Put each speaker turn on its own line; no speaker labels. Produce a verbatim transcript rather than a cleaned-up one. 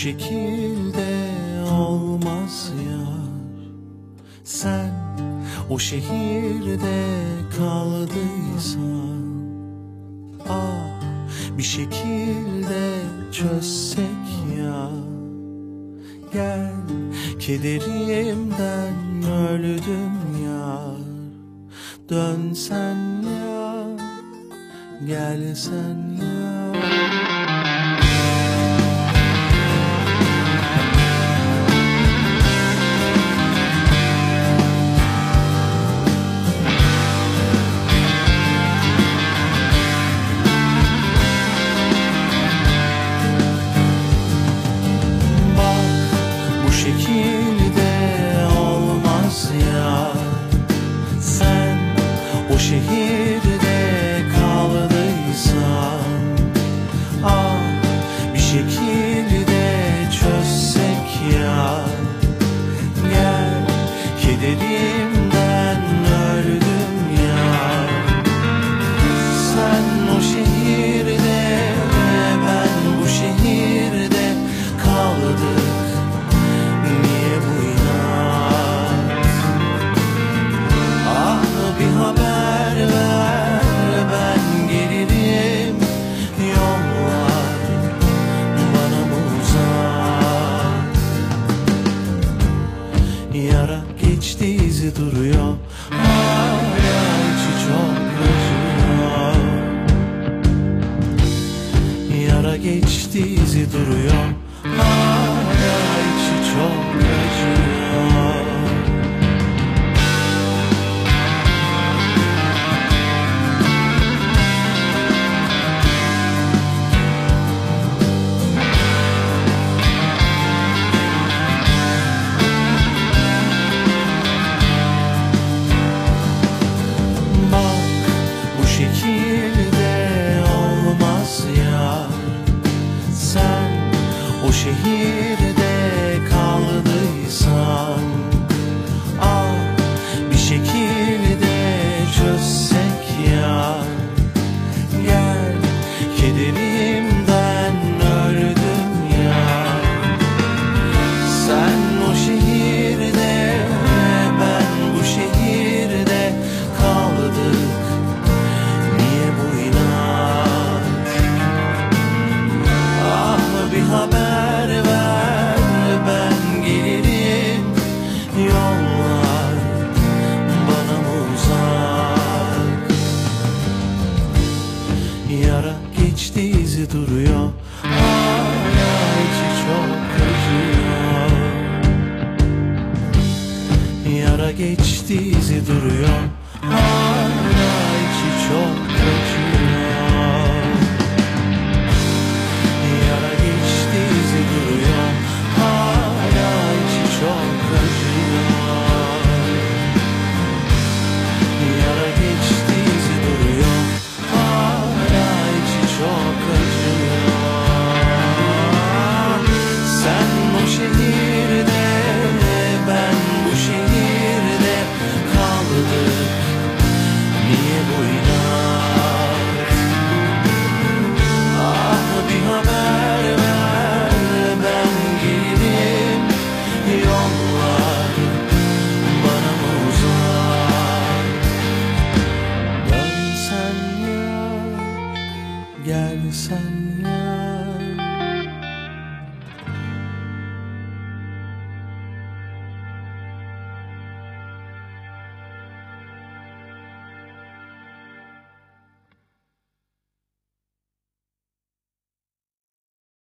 şekilde olmaz yar. Sen o şehirde kaldıysan, ah bir şekilde çözsek ya. Gel, kederimden öldüm yar. Dönsen ya, gelsen ya. Bu şekilde olmaz ya. Sen o şehirde kaldıysan, ah bir şekilde çözsek ya. Gel, kederimden öldüm ya. Sen o şehirde, ben bu şehirde kaldık. Niye bu inat? Ah bir haber ver, ben gelirim. Yollar bana mı uzak? Yara geçti, izi duruyor. Hala içi çok acıyor. Yara geçti, izi duruyor. Hala içi çok acıyor. Bak bu şekilde olmaz ya. Sen o şehirde kaldıysan, ah bir şekilde çözsek ya. Gel, kederimden öldüm ya. Sen o şehirde, ben bu şehirde kaldık. Niye bu inat? Ah bir haber ver, ben gelirim. Yollar bana mı uzak? Yara geçti, izi duruyor. Hala içi çok acıyor. Yara geçti, izi duruyor. Hala içi çok acıyor. Yara geçti, izi duruyor. Hala içi çok acıyor. Yara geçti, izi duruyor. Hala içi çok acıyor. Sen o şehirde, ben bu şehirde kaldık. Niye bu inat? Ah bir haber ver, ben gelirim. Yollar bana mı uzak? Dönsen ya, gelsen